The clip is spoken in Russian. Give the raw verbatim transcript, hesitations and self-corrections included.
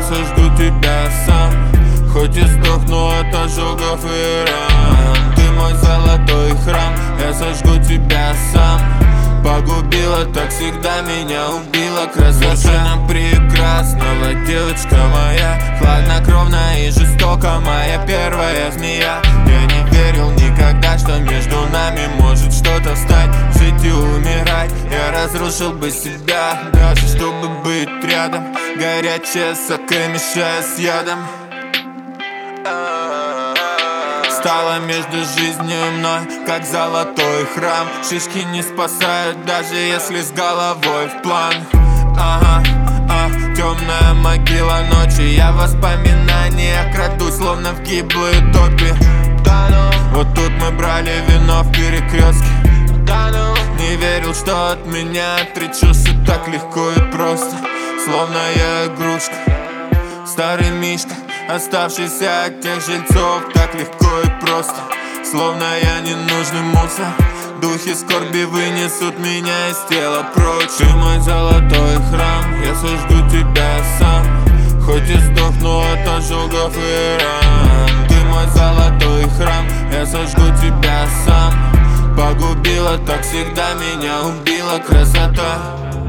сожгу тебя сам, хоть и сдохну от ожогов и ран. Ты мой золотой храм, я сожгу тебя сам. Погубила, так всегда меня убила красота. Совершенно прекрасного, девочка моя, хладнокровная и жестока, моя первая змея. Я не верил никогда, что между нами может что-то встать, жить и умирать. Я разрушил бы себя, даже чтобы быть рядом. Горячая сока, мешая с ядом. Стала между жизнью и мной, как золотой храм. Шишки не спасают, даже если с головой в план. Ага, а, темная могила ночи, я в воспоминания крадусь, словно в гиблые топи. Вот тут мы брали вино в перекрестке. Не верил, что от меня отречешься так легко и просто, словно я игрушка, старый мишка, оставшийся от тех жильцов. Так легко и просто, словно я ненужный мусор. Духи скорби вынесут меня из тела прочь. Ты мой золотой храм, я сожгу тебя сам, хоть и сдохну от ожогов и ран. Ты мой золотой храм, я сожгу тебя сам. Погубила, так всегда меня убила красота.